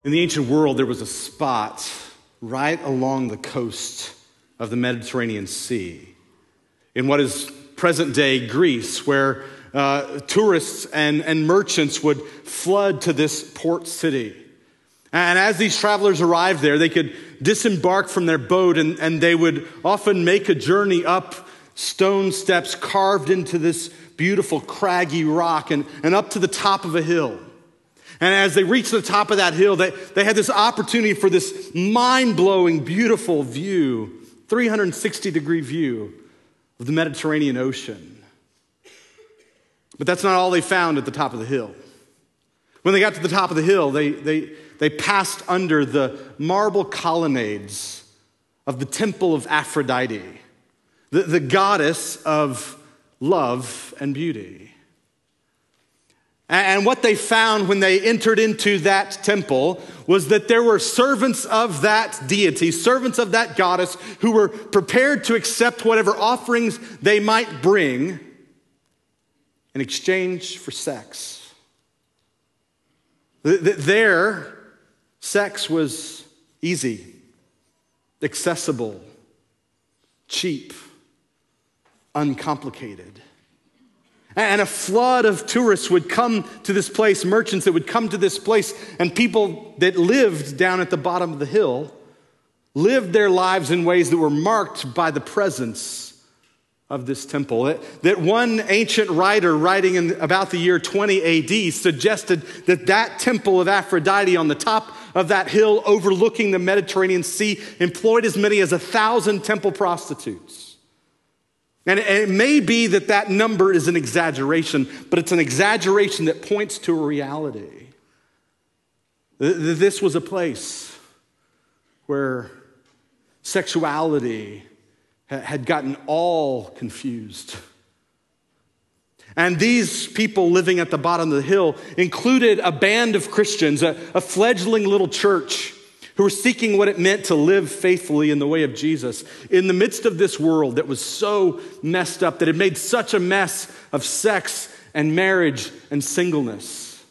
In the ancient world, there was a spot right along the coast of the Mediterranean Sea in what is present-day Greece, where tourists and merchants would flood to this port city. And as these travelers arrived there, they could disembark from their boat and they would often make a journey up stone steps carved into this beautiful craggy rock and up to the top of a hill. And as they reached the top of that hill, they had this opportunity for this mind-blowing, beautiful view, 360-degree view of the Mediterranean Ocean. But that's not all they found at the top of the hill. When they got to the top of the hill, they passed under the marble colonnades of the temple of Aphrodite, the goddess of love and beauty. And what they found when they entered into that temple was that there were servants of that deity, servants of that goddess, who were prepared to accept whatever offerings they might bring in exchange for sex. Their sex was easy, accessible, cheap, uncomplicated. And a flood of tourists would come to this place, merchants that would come to this place, and people that lived down at the bottom of the hill lived their lives in ways that were marked by the presence of this temple. That one ancient writer writing in about the year 20 AD suggested that temple of Aphrodite on the top of that hill overlooking the Mediterranean Sea employed as many as 1,000 temple prostitutes. And it may be that number is an exaggeration, but it's an exaggeration that points to a reality. This was a place where sexuality had gotten all confused. And these people living at the bottom of the hill included a band of Christians, a fledgling little church who were seeking what it meant to live faithfully in the way of Jesus in the midst of this world that was so messed up, that had made such a mess of sex and marriage and singleness.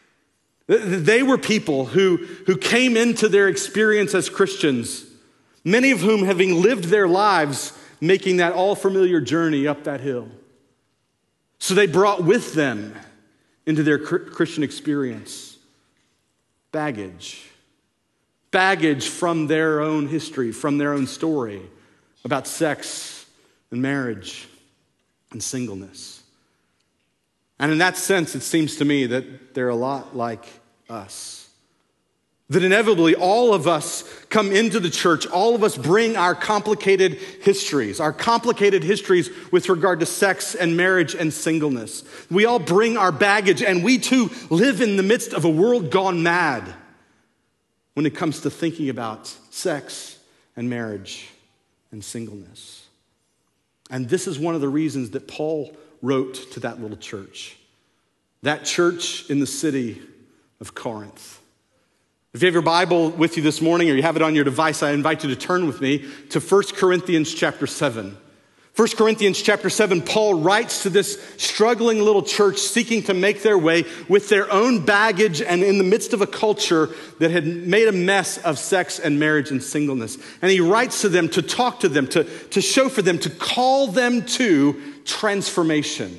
They were people who came into their experience as Christians, many of whom having lived their lives making that all familiar journey up that hill. So they brought with them into their Christian experience baggage from their own history, from their own story about sex and marriage and singleness. And in that sense, it seems to me that they're a lot like us. That inevitably all of us come into the church, all of us bring our complicated histories with regard to sex and marriage and singleness. We all bring our baggage, and we too live in the midst of a world gone mad when it comes to thinking about sex and marriage and singleness. And this is one of the reasons that Paul wrote to that little church, that church in the city of Corinth. If you have your Bible with you this morning or you have it on your device, I invite you to turn with me to 1 Corinthians chapter 7. 1 Corinthians chapter 7, Paul writes to this struggling little church seeking to make their way with their own baggage and in the midst of a culture that had made a mess of sex and marriage and singleness. And he writes to them to talk to them, to show for them, to call them to transformation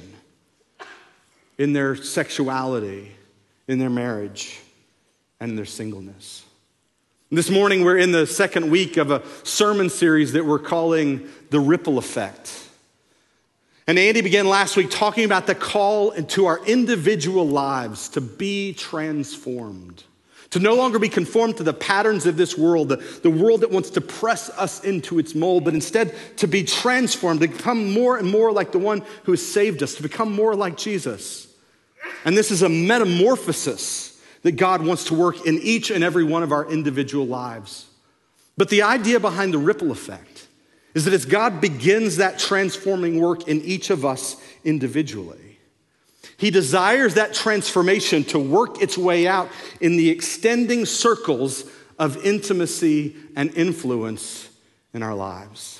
in their sexuality, in their marriage, and in their singleness. This morning, we're in the second week of a sermon series that we're calling The Ripple Effect. And Andy began last week talking about the call into our individual lives to be transformed, to no longer be conformed to the patterns of this world, the world that wants to press us into its mold, but instead to be transformed, to become more and more like the one who has saved us, to become more like Jesus. And this is a metamorphosis that God wants to work in each and every one of our individual lives. But the idea behind the ripple effect is that as God begins that transforming work in each of us individually, he desires that transformation to work its way out in the extending circles of intimacy and influence in our lives.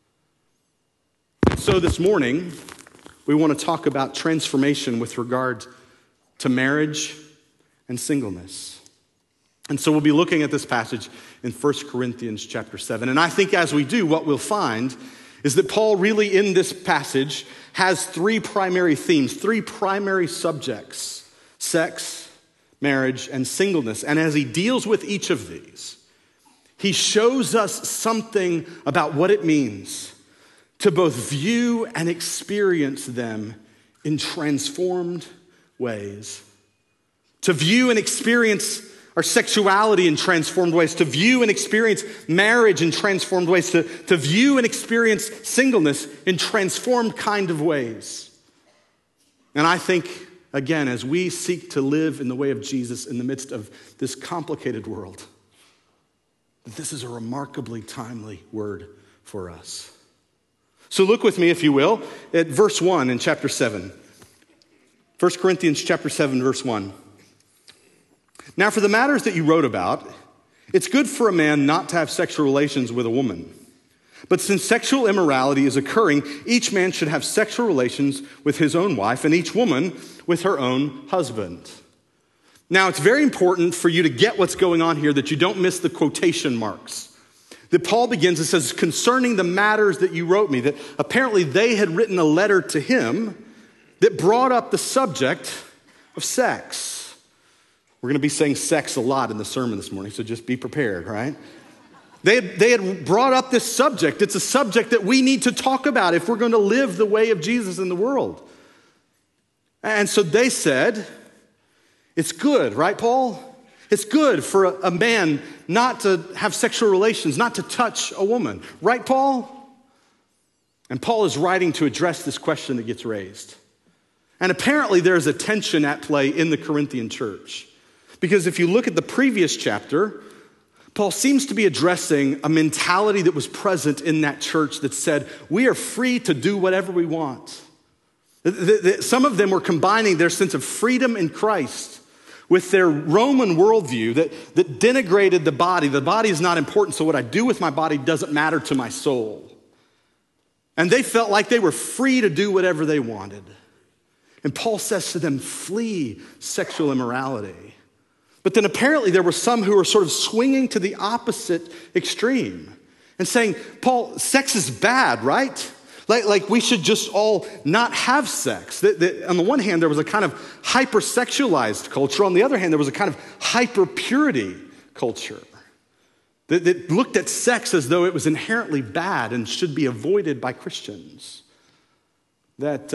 So this morning, we want to talk about transformation with regard to marriage and singleness. And so we'll be looking at this passage in 1 Corinthians chapter 7. And I think as we do, what we'll find is that Paul really in this passage has three primary themes, three primary subjects: sex, marriage, and singleness. And as he deals with each of these, he shows us something about what it means to both view and experience them in transformed ways. To view and experience our sexuality in transformed ways, to view and experience marriage in transformed ways, to view and experience singleness in transformed kind of ways. And I think, again, as we seek to live in the way of Jesus in the midst of this complicated world, that this is a remarkably timely word for us. So look with me, if you will, at verse 1 in chapter 7. 1 Corinthians chapter 7, verse 1. Now, for the matters that you wrote about, it's good for a man not to have sexual relations with a woman. But since sexual immorality is occurring, each man should have sexual relations with his own wife, and each woman with her own husband. Now, it's very important for you to get what's going on here, that you don't miss the quotation marks. That Paul begins and says, concerning the matters that you wrote me, that apparently they had written a letter to him that brought up the subject of sex. We're going to be saying sex a lot in the sermon this morning, so just be prepared, right? They had brought up this subject. It's a subject that we need to talk about if we're going to live the way of Jesus in the world. And so they said, it's good, right, Paul? It's good for a man not to have sexual relations, not to touch a woman. Right, Paul? And Paul is writing to address this question that gets raised. And apparently there's a tension at play in the Corinthian church. Because if you look at the previous chapter, Paul seems to be addressing a mentality that was present in that church that said, we are free to do whatever we want. Some of them were combining their sense of freedom in Christ with their Roman worldview that denigrated the body. The body is not important, so what I do with my body doesn't matter to my soul. And they felt like they were free to do whatever they wanted. And Paul says to them, flee sexual immorality. But then apparently there were some who were sort of swinging to the opposite extreme and saying, Paul, sex is bad, right? Like we should just all not have sex. On the one hand, there was a kind of hypersexualized culture. On the other hand, there was a kind of hyper-purity culture that looked at sex as though it was inherently bad and should be avoided by Christians. That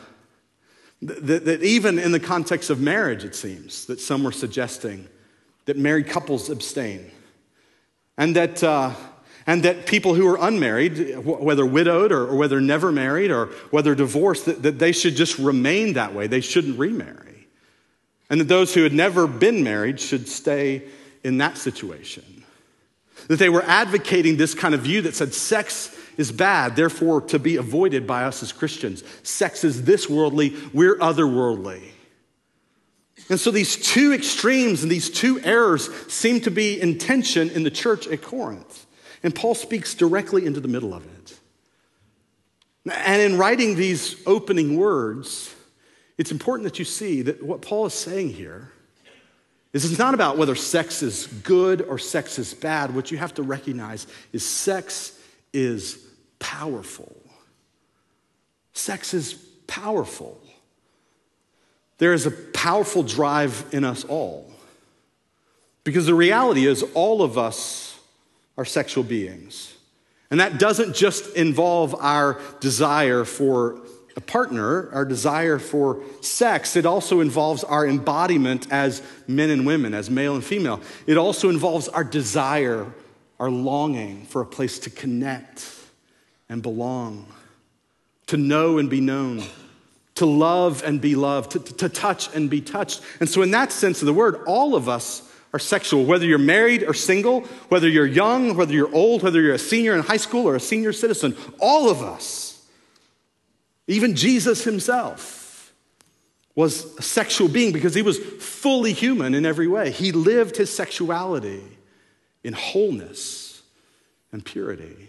even in the context of marriage, it seems, that some were suggesting that married couples abstain. And that people who are unmarried, whether widowed or whether never married or whether divorced, that they should just remain that way. They shouldn't remarry. And that those who had never been married should stay in that situation. That they were advocating this kind of view that said sex is bad, therefore to be avoided by us as Christians. Sex is this worldly, we're otherworldly. And so these two extremes and these two errors seem to be in tension in the church at Corinth. And Paul speaks directly into the middle of it. And in writing these opening words, it's important that you see that what Paul is saying here is it's not about whether sex is good or sex is bad. What you have to recognize is sex is powerful. Sex is powerful. There is a powerful drive in us all. Because the reality is all of us are sexual beings. And that doesn't just involve our desire for a partner, our desire for sex. It also involves our embodiment as men and women, as male and female. It also involves our desire, our longing for a place to connect and belong, to know and be known, to love and be loved, to touch and be touched. And so in that sense of the word, all of us are sexual, whether you're married or single, whether you're young, whether you're old, whether you're a senior in high school or a senior citizen, all of us, even Jesus himself, was a sexual being because he was fully human in every way. He lived his sexuality in wholeness and purity.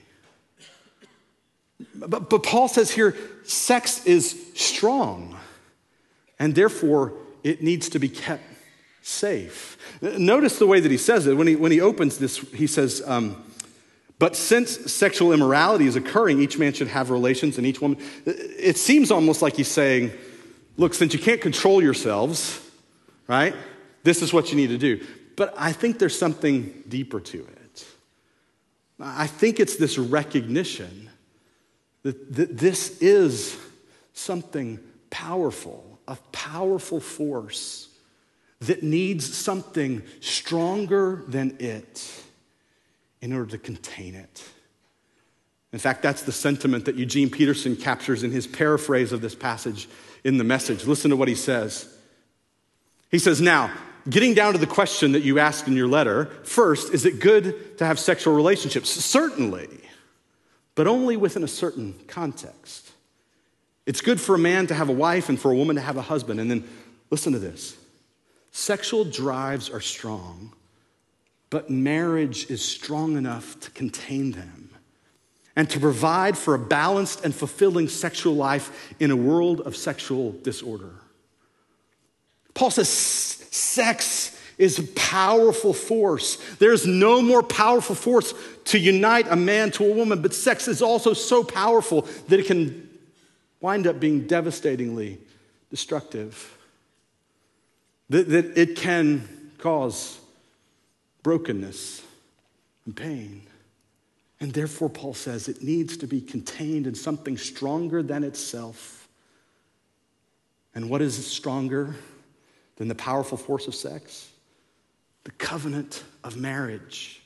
But Paul says here, sex is strong, and therefore it needs to be kept safe. Notice the way that he says it. When he opens this, he says, but since sexual immorality is occurring, each man should have relations and each woman. It seems almost like he's saying, look, since you can't control yourselves, right, this is what you need to do. But I think there's something deeper to it. I think it's this recognition that this is something powerful, a powerful force that needs something stronger than it in order to contain it. In fact, that's the sentiment that Eugene Peterson captures in his paraphrase of this passage in The Message. Listen to what he says. He says, now, getting down to the question that you asked in your letter, first, is it good to have sexual relationships? Certainly, but only within a certain context. It's good for a man to have a wife and for a woman to have a husband. And then, listen to this. Sexual drives are strong, but marriage is strong enough to contain them and to provide for a balanced and fulfilling sexual life in a world of sexual disorder. Paul says sex is a powerful force. There's no more powerful force to unite a man to a woman, but sex is also so powerful that it can wind up being devastatingly destructive, that it can cause brokenness and pain. And therefore, Paul says it needs to be contained in something stronger than itself. And what is stronger than the powerful force of sex? The covenant of marriage.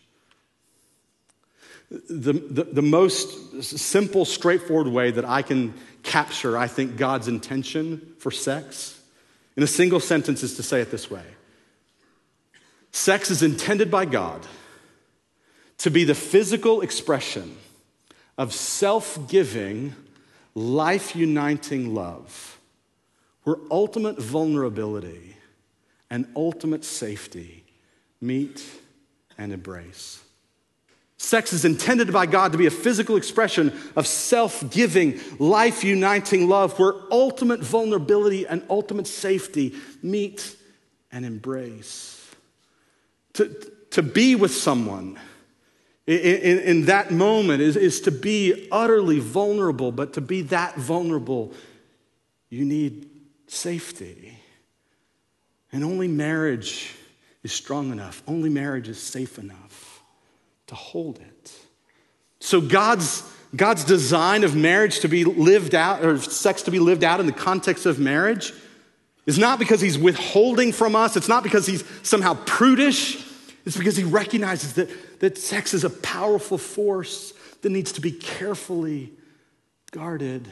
The most simple, straightforward way that I can capture, I think, God's intention for sex in a single sentence is to say it this way. Sex is intended by God to be the physical expression of self-giving, life-uniting love, where ultimate vulnerability and ultimate safety meet and embrace. Sex is intended by God to be a physical expression of self-giving, life-uniting love, where ultimate vulnerability and ultimate safety meet and embrace. To be with someone in that moment is to be utterly vulnerable, but to be that vulnerable, you need safety. And only marriage is strong enough, only marriage is safe enough to hold it. So God's design of marriage to be lived out, or sex to be lived out in the context of marriage, is not because he's withholding from us. It's not because he's somehow prudish. It's because he recognizes that sex is a powerful force that needs to be carefully guarded.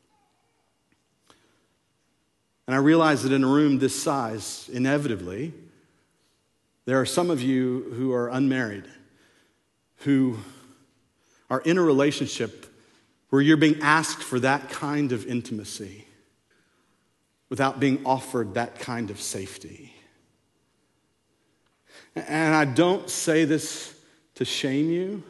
And I realize that in a room this size, inevitably, there are some of you who are unmarried, who are in a relationship where you're being asked for that kind of intimacy without being offered that kind of safety. And I don't say this to shame you,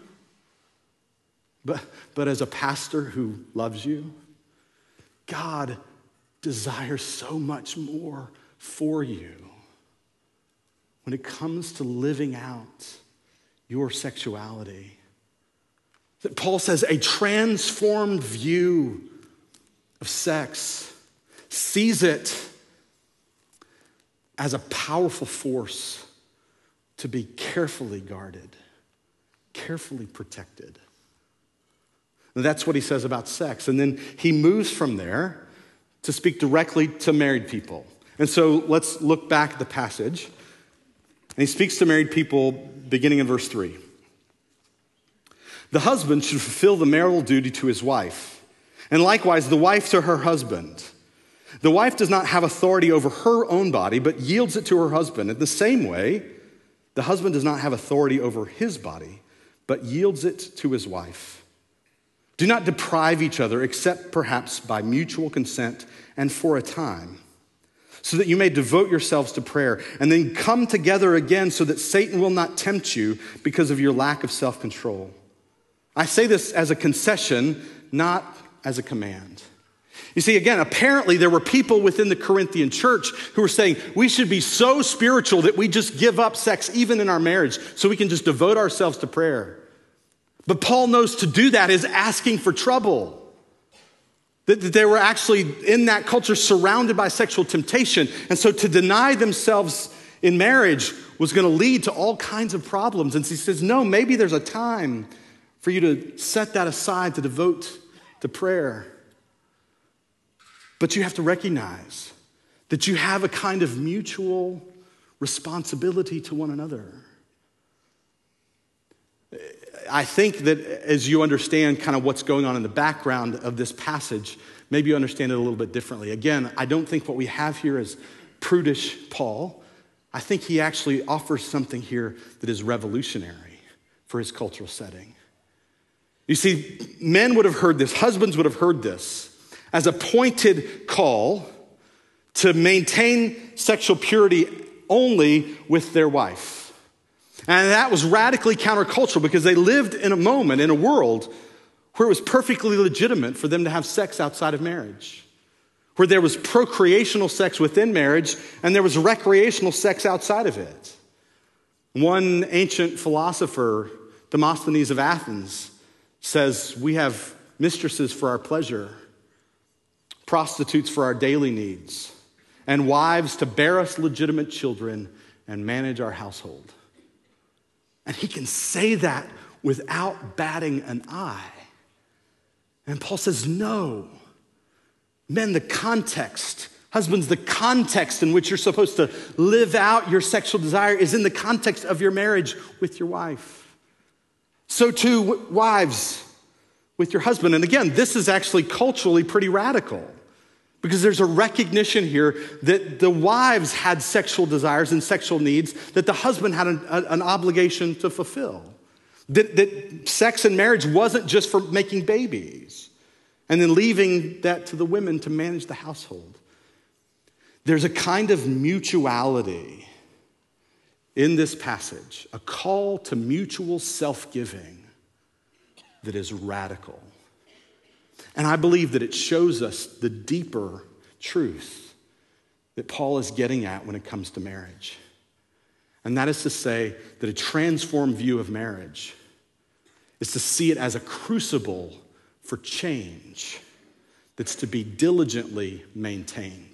but as a pastor who loves you, God desires so much more for you when it comes to living out your sexuality. That Paul says a transformed view of sex sees it as a powerful force to be carefully guarded, carefully protected. And that's what he says about sex. And then he moves from there to speak directly to married people. And so let's look back at the passage. And he speaks to married people beginning in verse 3. The husband should fulfill the marital duty to his wife, and likewise the wife to her husband. The wife does not have authority over her own body, but yields it to her husband. In the same way, the husband does not have authority over his body, but yields it to his wife. Do not deprive each other, except perhaps by mutual consent and for a time, so that you may devote yourselves to prayer, and then come together again so that Satan will not tempt you because of your lack of self-control. I say this as a concession, not as a command. You see, again, apparently there were people within the Corinthian church who were saying we should be so spiritual that we just give up sex even in our marriage so we can just devote ourselves to prayer. But Paul knows to do that is asking for trouble. That they were actually in that culture surrounded by sexual temptation. And so to deny themselves in marriage was going to lead to all kinds of problems. And so he says, no, maybe there's a time for you to set that aside to devote to prayer. But you have to recognize that you have a kind of mutual responsibility to one another. I think that as you understand kind of what's going on in the background of this passage, maybe you understand it a little bit differently. Again, I don't think what we have here is prudish Paul. I think he actually offers something here that is revolutionary for his cultural setting. You see, men would have heard this, husbands would have heard this as a pointed call to maintain sexual purity only with their wife. And that was radically countercultural because they lived in a moment, in a world, where it was perfectly legitimate for them to have sex outside of marriage, where there was procreational sex within marriage and there was recreational sex outside of it. One ancient philosopher, Demosthenes of Athens, says we have mistresses for our pleasure, prostitutes for our daily needs, and wives to bear us legitimate children and manage our household. And he can say that without batting an eye. And Paul says, no. Men, the context, husbands, the context in which you're supposed to live out your sexual desire is in the context of your marriage with your wife. So too, wives with your husband. And again, this is actually culturally pretty radical because there's a recognition here that the wives had sexual desires and sexual needs that the husband had an obligation to fulfill. That sex and marriage wasn't just for making babies and then leaving that to the women to manage the household. There's a kind of mutuality in this passage, a call to mutual self-giving that is radical. And I believe that it shows us the deeper truth that Paul is getting at when it comes to marriage. And that is to say that a transformed view of marriage is to see it as a crucible for change that's to be diligently maintained.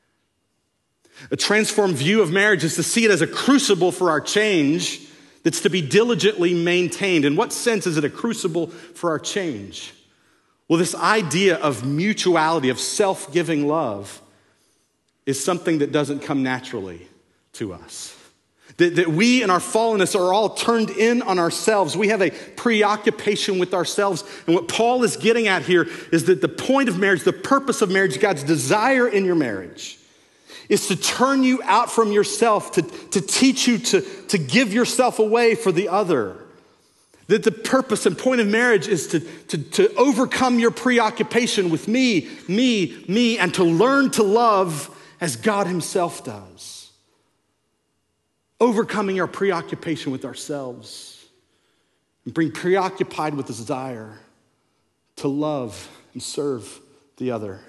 A transformed view of marriage is to see it as a crucible for our change that's to be diligently maintained. In what sense is it a crucible for our change? Well, this idea of mutuality, of self-giving love, is something that doesn't come naturally to us. That we in our fallenness are all turned in on ourselves. We have a preoccupation with ourselves. And what Paul is getting at here is that the point of marriage, the purpose of marriage, God's desire in your marriage, is to turn you out from yourself, to teach you to give yourself away for the other. That the purpose and point of marriage is to overcome your preoccupation with me, and to learn to love as God himself does. Overcoming our preoccupation with ourselves and being preoccupied with the desire to love and serve the other.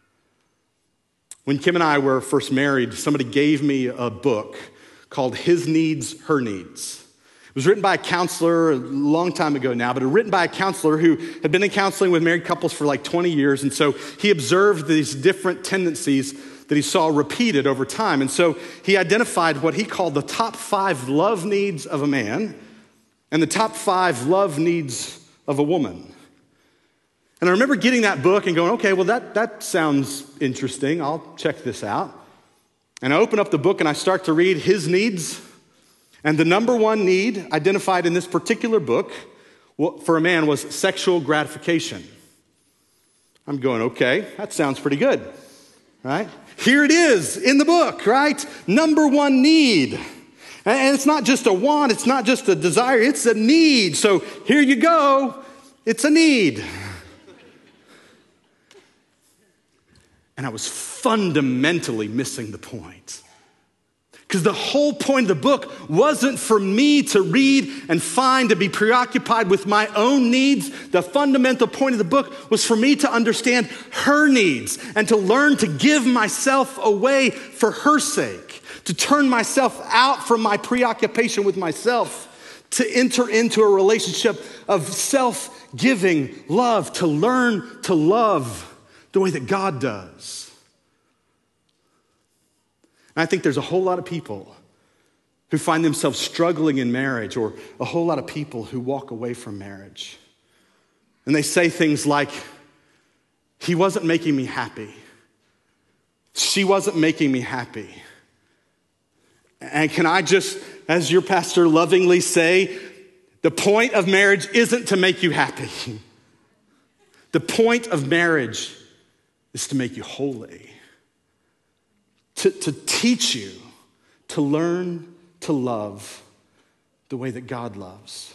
When Kim and I were first married, somebody gave me a book called His Needs, Her Needs. It was written by a counselor a long time ago now, but written by a counselor who had been in counseling with married couples for like 20 years. And so he observed these different tendencies that he saw repeated over time. And so he identified what he called the top 5 love needs of a man and the top 5 love needs of a woman. And I remember getting that book and going, okay, well, that sounds interesting. I'll check this out. And I open up the book and I start to read his needs. And the number one need identified in this particular book for a man was sexual gratification. I'm going, okay, that sounds pretty good, right? Here it is in the book, right? Number one need. And it's not just a want, it's not just a desire, it's a need. So here you go, it's a need. And I was fundamentally missing the point. Because the whole point of the book wasn't for me to read and find, to be preoccupied with my own needs. The fundamental point of the book was for me to understand her needs and to learn to give myself away for her sake, to turn myself out from my preoccupation with myself, to enter into a relationship of self-giving love, to learn to love the way that God does. And I think there's a whole lot of people who find themselves struggling in marriage, or a whole lot of people who walk away from marriage. And they say things like, he wasn't making me happy. She wasn't making me happy. And can I just, as your pastor lovingly say, the point of marriage isn't to make you happy. The point of marriage is to make you holy. To teach you to learn to love the way that God loves.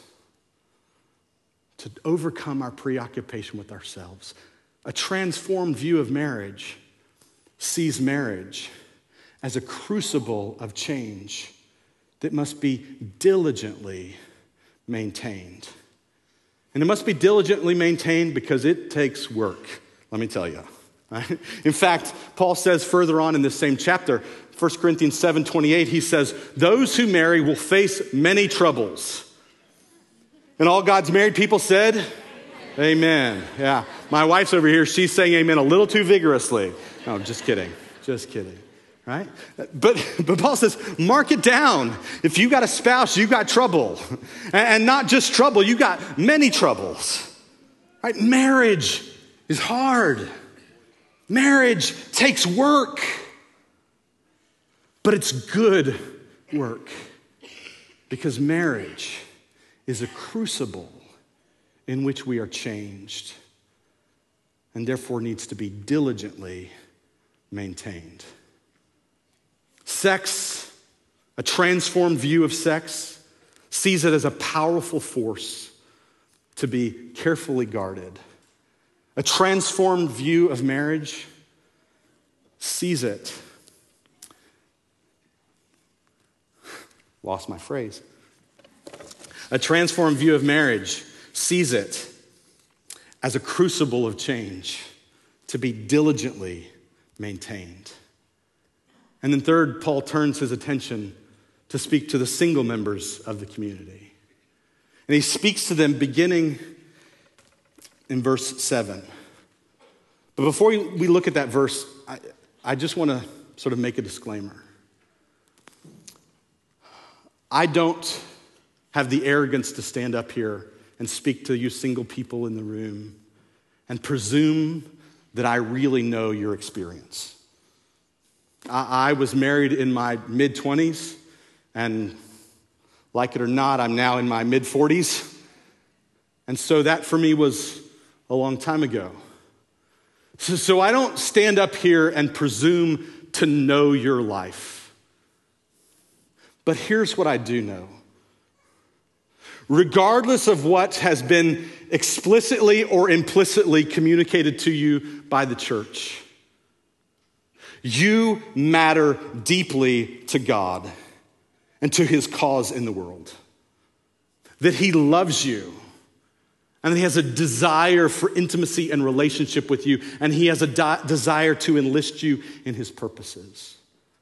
To overcome our preoccupation with ourselves. A transformed view of marriage sees marriage as a crucible of change that must be diligently maintained. And it must be diligently maintained because it takes work, let me tell you. In fact, Paul says further on in this same chapter, 1 Corinthians 7:28, he says, those who marry will face many troubles. And all God's married people said, amen. Yeah, my wife's over here. She's saying amen a little too vigorously. No, just kidding. Right? But Paul says, mark it down. If you got a spouse, you got trouble. And not just trouble, you got many troubles. Right? Marriage is hard. Marriage takes work, but it's good work because marriage is a crucible in which we are changed and therefore needs to be diligently maintained. Sex, a transformed view of sex, sees it as a powerful force to be carefully guarded. A transformed view of marriage sees it. Lost my phrase. A transformed view of marriage sees it as a crucible of change to be diligently maintained. And then third, Paul turns his attention to speak to the single members of the community. And he speaks to them beginning in verse 7. But before we look at that verse, I just want to sort of make a disclaimer. I don't have the arrogance to stand up here and speak to you single people in the room and presume that I really know your experience. I was married in my mid-20s, and like it or not, I'm now in my mid-40s. And so that for me was a long time ago. So I don't stand up here and presume to know your life. But here's what I do know. Regardless of what has been explicitly or implicitly communicated to you by the church, you matter deeply to God and to his cause in the world. That he loves you. And he has a desire for intimacy and relationship with you. And he has a desire to enlist you in his purposes.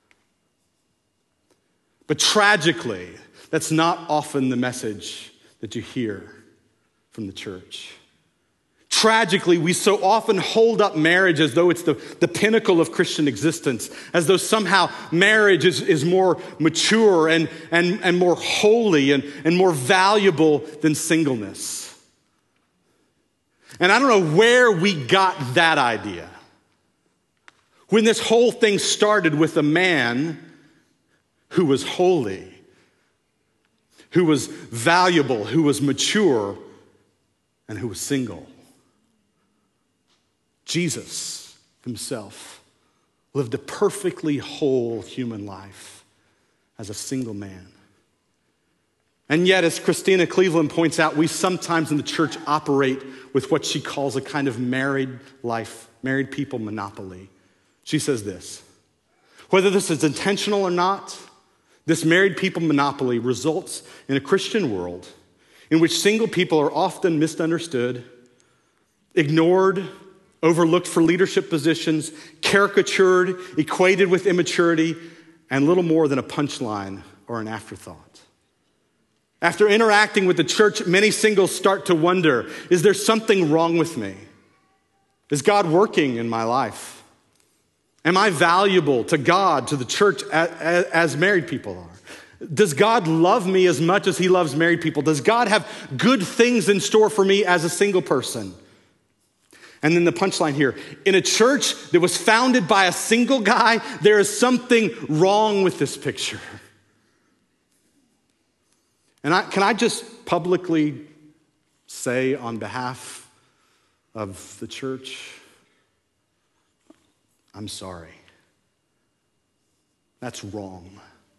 But tragically, that's not often the message that you hear from the church. Tragically, we so often hold up marriage as though it's the pinnacle of Christian existence, as though somehow marriage is more mature and more holy and more valuable than singleness. And I don't know where we got that idea. When this whole thing started with a man who was holy, who was valuable, who was mature, and who was single. Jesus himself lived a perfectly whole human life as a single man. And yet, as Christina Cleveland points out, we sometimes in the church operate with what she calls a kind of married people monopoly. She says this: whether this is intentional or not, This married people monopoly results in a Christian world in which single people are often misunderstood, ignored, overlooked for leadership positions, caricatured, equated with immaturity, and little more than a punchline or an afterthought. After interacting with the church, many singles start to wonder, is there something wrong with me? Is God working in my life? Am I valuable to God, to the church, as married people are? Does God love me as much as he loves married people? Does God have good things in store for me as a single person? And then the punchline here, in a church that was founded by a single guy, there is something wrong with this picture. And can I just publicly say on behalf of the church, I'm sorry. That's wrong.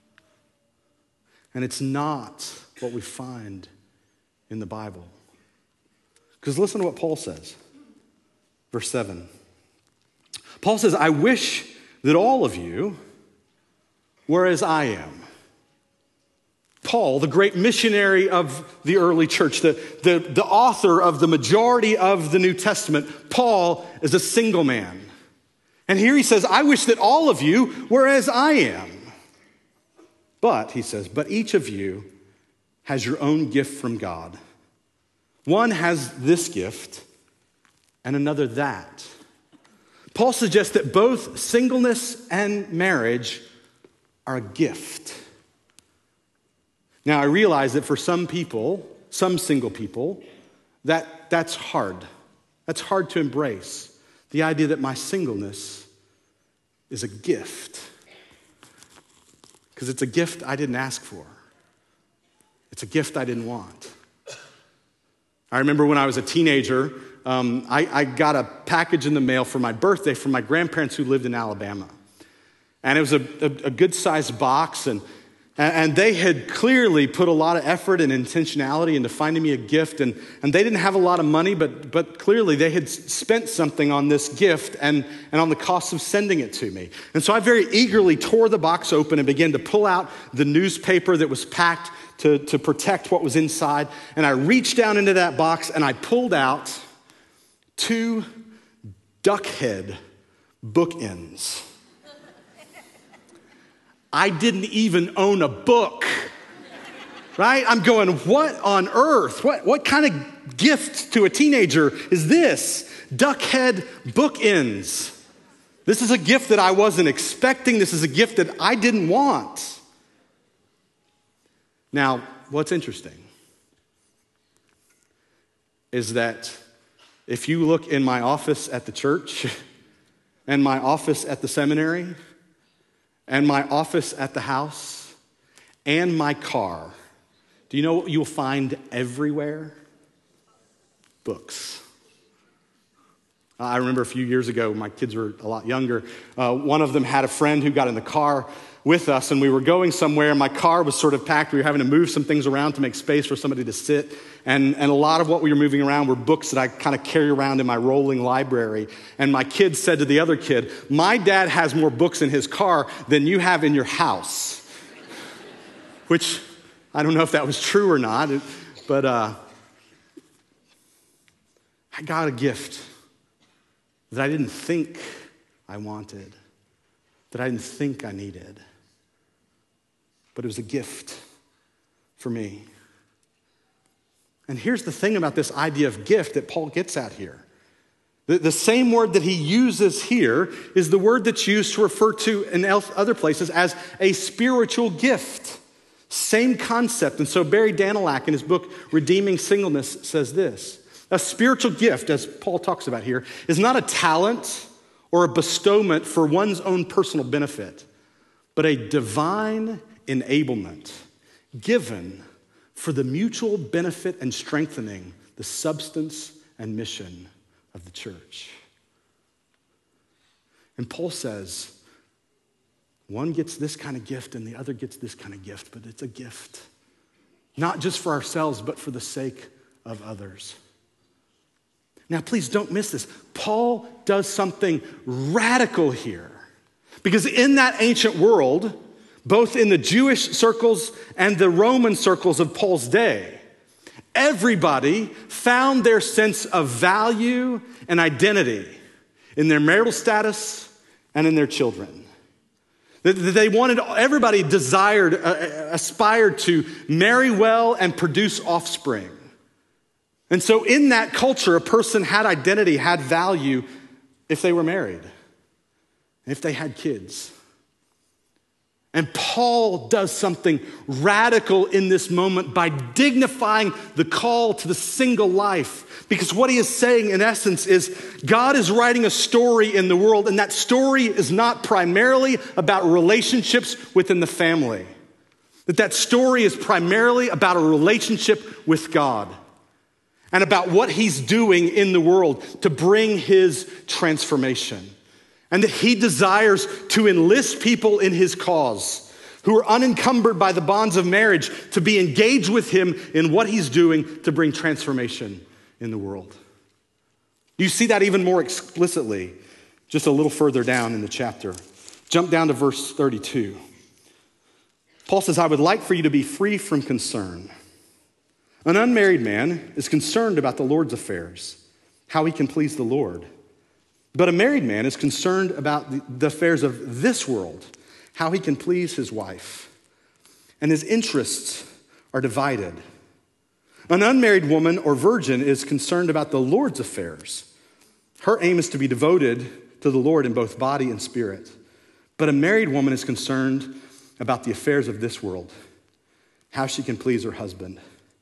And it's not what we find in the Bible. Because listen to what Paul says. Verse 7. Paul says, I wish that all of you were as I am. Paul, the great missionary of the early church, the author of the majority of the New Testament, Paul is a single man. And here he says, I wish that all of you were as I am. But, he says, but each of you has your own gift from God. One has this gift and another that. Paul suggests that both singleness and marriage are a gift. Now, I realize that for some people, some single people, that's hard. That's hard to embrace. The idea that my singleness is a gift. Because it's a gift I didn't ask for. It's a gift I didn't want. I remember when I was a teenager, I got a package in the mail for my birthday from my grandparents who lived in Alabama. And it was a good-sized box, and they had clearly put a lot of effort and intentionality into finding me a gift, and they didn't have a lot of money, but clearly they had spent something on this gift and on the cost of sending it to me. And so I very eagerly tore the box open and began to pull out the newspaper that was packed to protect what was inside, and I reached down into that box and I pulled out 2 duck head bookends. I didn't even own a book, right? I'm going, what on earth? What kind of gift to a teenager is this? Duckhead bookends. This is a gift that I wasn't expecting. This is a gift that I didn't want. Now, what's interesting is that if you look in my office at the church and my office at the seminary and my office at the house, and my car, do you know what you'll find everywhere? Books. I remember a few years ago, my kids were a lot younger, one of them had a friend who got in the car with us, and we were going somewhere, and my car was sort of packed. We were having to move some things around to make space for somebody to sit, and a lot of what we were moving around were books that I kind of carry around in my rolling library. And my kid said to the other kid, my dad has more books in his car than you have in your house. Which, I don't know if that was true or not, but I got a gift that I didn't think I wanted, that I didn't think I needed. But it was a gift for me. And here's the thing about this idea of gift that Paul gets at here. The same word that he uses here is the word that's used to refer to in other places as a spiritual gift. Same concept. And so Barry Danilak in his book, Redeeming Singleness, says this. A spiritual gift, as Paul talks about here, is not a talent or a bestowment for one's own personal benefit, but a divine enablement given for the mutual benefit and strengthening the substance and mission of the church. And Paul says, one gets this kind of gift and the other gets this kind of gift, but it's a gift. Not just for ourselves, but for the sake of others. Now, please don't miss this. Paul does something radical here. Because in that ancient world, both in the Jewish circles and the Roman circles of Paul's day. Everybody found their sense of value and identity in their marital status and in their children. Everybody aspired to marry well and produce offspring. And so in that culture, a person had identity, had value if they were married, if they had kids. And Paul does something radical in this moment by dignifying the call to the single life. Because what he is saying in essence is God is writing a story in the world, and that story is not primarily about relationships within the family. That story is primarily about a relationship with God and about what he's doing in the world to bring his transformation. And that he desires to enlist people in his cause who are unencumbered by the bonds of marriage to be engaged with him in what he's doing to bring transformation in the world. You see that even more explicitly just a little further down in the chapter. Jump down to verse 32. Paul says, I would like for you to be free from concern. An unmarried man is concerned about the Lord's affairs, how he can please the Lord. But a married man is concerned about the affairs of this world, how he can please his wife. And his interests are divided. An unmarried woman or virgin is concerned about the Lord's affairs. Her aim is to be devoted to the Lord in both body and spirit. But a married woman is concerned about the affairs of this world, how she can please her husband.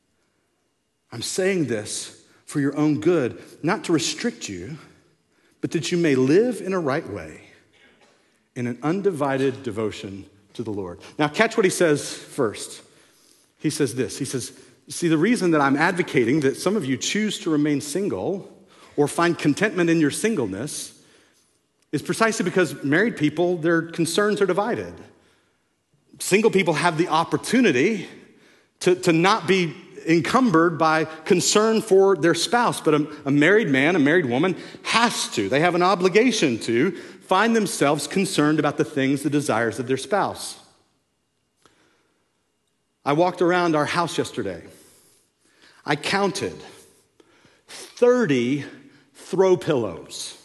I'm saying this for your own good, not to restrict you, but that you may live in a right way, in an undivided devotion to the Lord. Now, catch what he says first. He says this. He says, see, the reason that I'm advocating that some of you choose to remain single or find contentment in your singleness is precisely because married people, their concerns are divided. Single people have the opportunity to not be encumbered by concern for their spouse, but a married man, a married woman has to. They have an obligation to find themselves concerned about the things, the desires of their spouse. I walked around our house yesterday. I counted 30 throw pillows.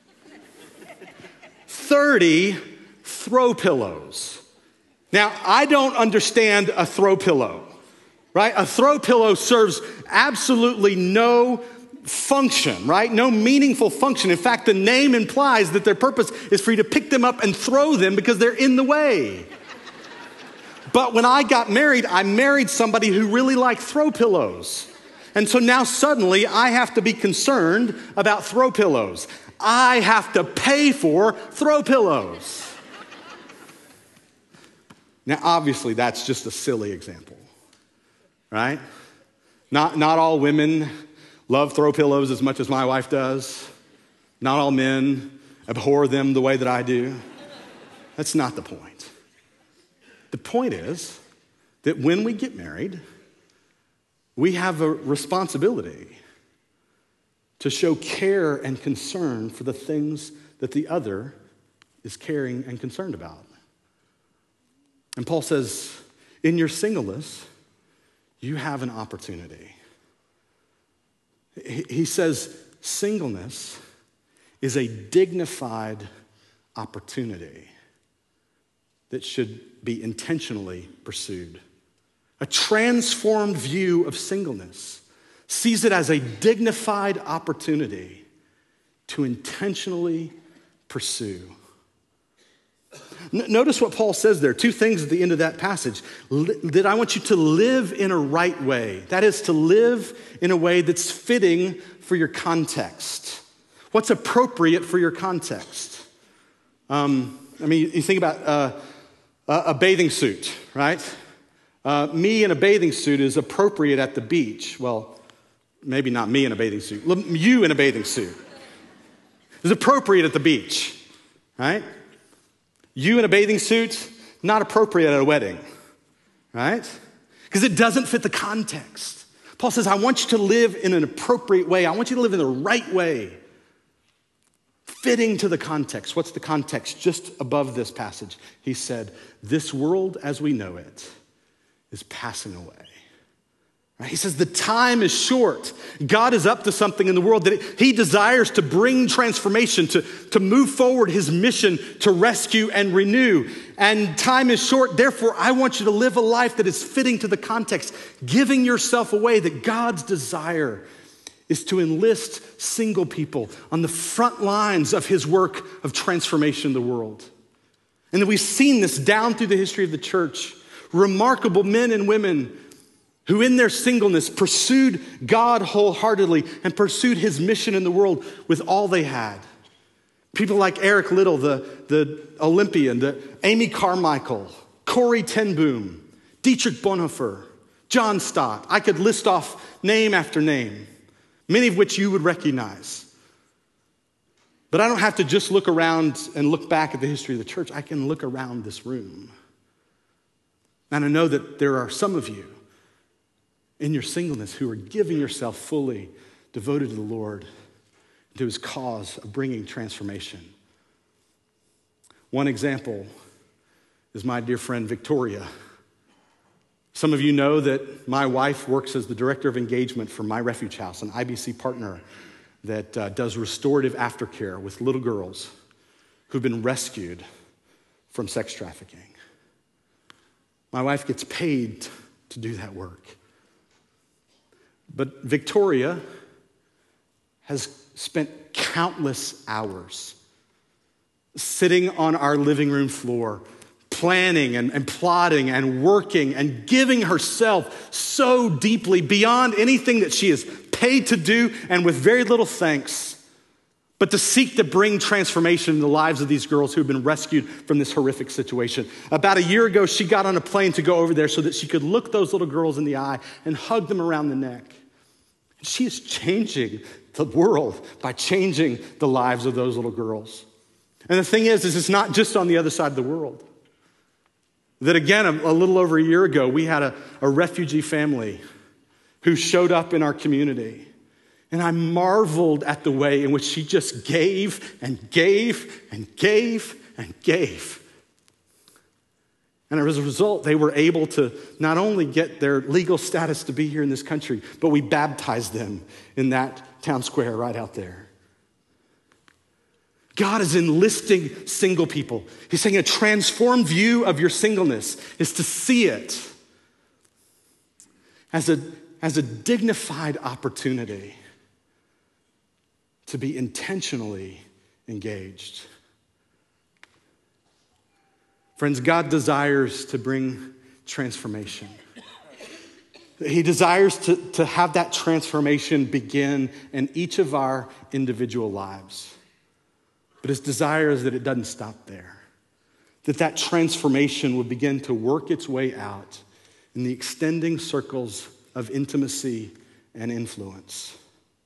30 throw pillows. Now, I don't understand a throw pillow. Right? A throw pillow serves absolutely no function, right? No meaningful function. In fact, the name implies that their purpose is for you to pick them up and throw them because they're in the way. But when I got married, I married somebody who really liked throw pillows. And so now suddenly I have to be concerned about throw pillows. I have to pay for throw pillows. Now, obviously, that's just a silly example. Right? Not all women love throw pillows as much as my wife does. Not all men abhor them the way that I do. That's not the point. The point is that when we get married, we have a responsibility to show care and concern for the things that the other is caring and concerned about. And Paul says, in your singleness, you have an opportunity. He says singleness is a dignified opportunity that should be intentionally pursued. A transformed view of singleness sees it as a dignified opportunity to intentionally pursue. Notice what Paul says there. Two things at the end of that passage. That I want you to live in a right way. That is, to live in a way that's fitting for your context. What's appropriate for your context? You think about a bathing suit, right? Me in a bathing suit is appropriate at the beach. Well, maybe not me in a bathing suit. You in a bathing suit is appropriate at the beach, right? You in a bathing suit, not appropriate at a wedding, right? Because it doesn't fit the context. Paul says, I want you to live in an appropriate way. I want you to live in the right way, fitting to the context. What's the context? Just above this passage, he said, this world as we know it is passing away. Right? He says the time is short. God is up to something in the world that he desires to bring transformation, to move forward his mission to rescue and renew. And time is short. Therefore, I want you to live a life that is fitting to the context, giving yourself away. That God's desire is to enlist single people on the front lines of his work of transformation in the world. And that we've seen this down through the history of the church. Remarkable men and women who in their singleness pursued God wholeheartedly and pursued his mission in the world with all they had. People like Eric Liddell, the Olympian, the Amy Carmichael, Corrie ten Boom, Dietrich Bonhoeffer, John Stott. I could list off name after name, many of which you would recognize. But I don't have to just look around and look back at the history of the church. I can look around this room. And I know that there are some of you in your singleness who are giving yourself fully devoted to the Lord, to his cause of bringing transformation. One example is my dear friend Victoria. Some of you know that my wife works as the director of engagement for My Refuge House, an IBC partner that does restorative aftercare with little girls who've been rescued from sex trafficking. My wife gets paid to do that work. But Victoria has spent countless hours sitting on our living room floor, planning and plotting and working and giving herself so deeply beyond anything that she is paid to do and with very little thanks, but to seek to bring transformation in the lives of these girls who have been rescued from this horrific situation. About a year ago, she got on a plane to go over there so that she could look those little girls in the eye and hug them around the neck. She is changing the world by changing the lives of those little girls. And the thing is it's not just on the other side of the world. That again, a little over a year ago, we had a refugee family who showed up in our community. And I marveled at the way in which she just gave and gave and gave and gave. And as a result, they were able to not only get their legal status to be here in this country, but we baptized them in that town square right out there. God is enlisting single people. He's saying a transformed view of your singleness is to see it as a dignified opportunity to be intentionally engaged. Friends, God desires to bring transformation. He desires to have that transformation begin in each of our individual lives. But his desire is that it doesn't stop there. That transformation would begin to work its way out in the extending circles of intimacy and influence.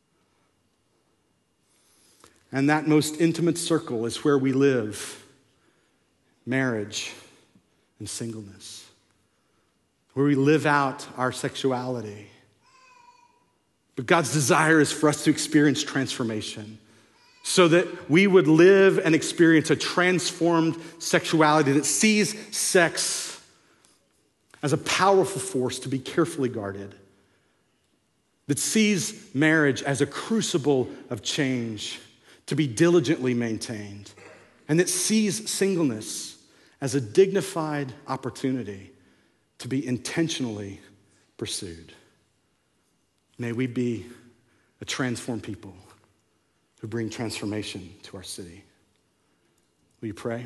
And that most intimate circle is where we live marriage and singleness, where we live out our sexuality. But God's desire is for us to experience transformation so that we would live and experience a transformed sexuality that sees sex as a powerful force to be carefully guarded, that sees marriage as a crucible of change to be diligently maintained, and that sees singleness as a dignified opportunity to be intentionally pursued. May we be a transformed people who bring transformation to our city. Will you pray?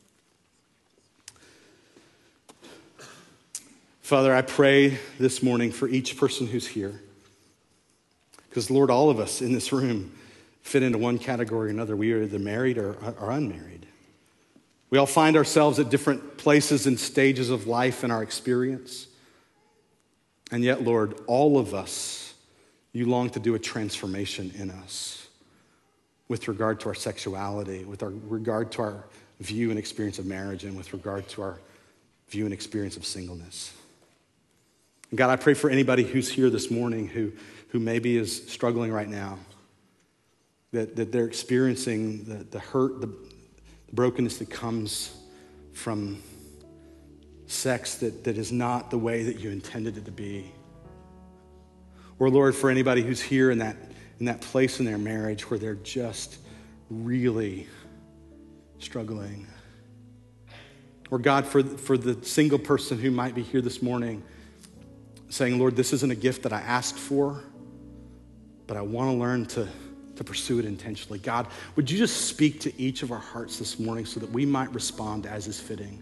Father, I pray this morning for each person who's here. Because, Lord, all of us in this room fit into one category or another. We are either married or unmarried. We all find ourselves at different places and stages of life in our experience. And yet, Lord, all of us, you long to do a transformation in us with regard to our sexuality, with regard to our view and experience of marriage, and with regard to our view and experience of singleness. And God, I pray for anybody who's here this morning who maybe is struggling right now. that they're experiencing the hurt, the brokenness that comes from sex that is not the way that you intended it to be. Or Lord, for anybody who's here in that place in their marriage where they're just really struggling. Or God, for the single person who might be here this morning saying, Lord, this isn't a gift that I asked for, but I want to learn to pursue it intentionally. God, would you just speak to each of our hearts this morning so that we might respond as is fitting?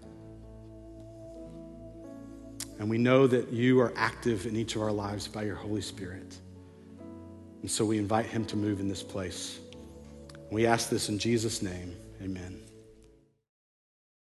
And we know that you are active in each of our lives by your Holy Spirit. And so we invite him to move in this place. We ask this in Jesus' name, amen.